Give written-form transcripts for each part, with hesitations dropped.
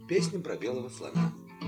Песня про белого слона.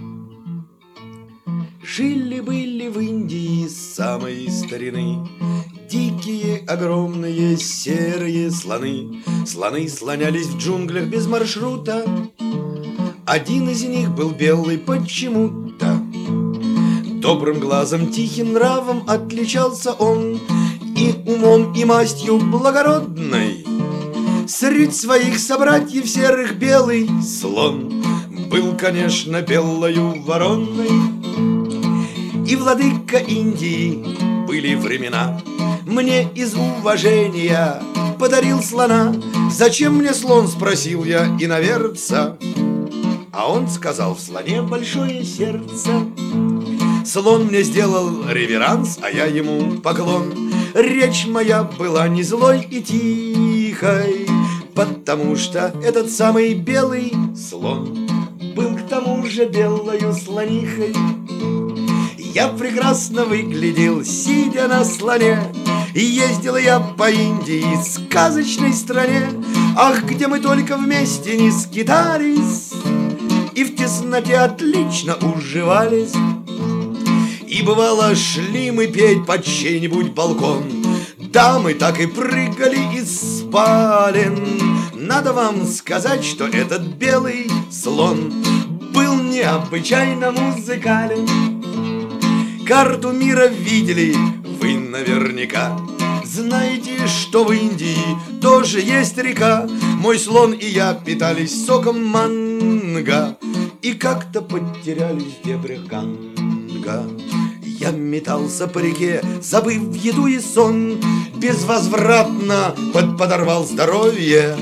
Жили-были в Индии с самой старины дикие, огромные, серые слоны. Слоны слонялись в джунглях без маршрута. Один из них был белый почему-то. Добрым глазом, тихим нравом отличался он, и умом, и мастью благородной. Среди своих собратьев серых белый слон был, конечно, белою вороной. И владыка Индии были времена, мне из уважения подарил слона. «Зачем мне слон?» — спросил я иноверца, а он сказал: в слоне большое сердце. Слон мне сделал реверанс, а я ему поклон. Речь моя была не злой и тихой, потому что этот самый белый слон был к тому же белою слонихой. Я прекрасно выглядел, сидя на слоне, и ездил я по Индии, сказочной стране. Ах, где мы только вместе не скитались, и в тесноте отлично уживались. И бывало, шли мы петь под чей-нибудь балкон, дамы так и прыгали из спален. Надо вам сказать, что этот белый слон был необычайно музыкален. Карту мира видели вы наверняка. Знаете, что в Индии тоже есть река. Мой слон и я питались соком манго и как-то потерялись в дебрях Ганга. Я метался по реке, забыв еду и сон, безвозвратно подорвал здоровье.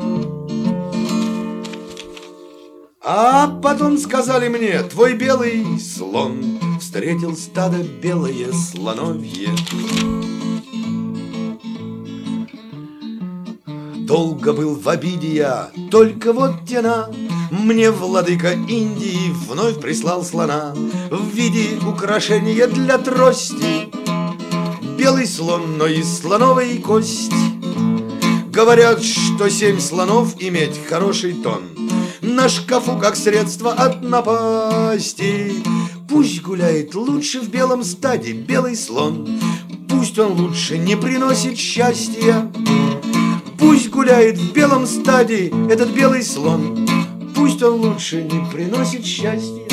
А потом сказали мне: твой белый слон встретил стадо белое слоновье. Долго был в обиде я, только вот тена. Мне владыка Индии вновь прислал слона в виде украшения для трости. Белый слон, но из слоновой кости. Говорят, что 7 слонов иметь хороший тон. На шкафу как средство от напасти. Пусть гуляет лучше в белом стаде белый слон. Пусть он лучше не приносит счастья. Пусть гуляет в белом стаде этот белый слон. Пусть он лучше не приносит счастья.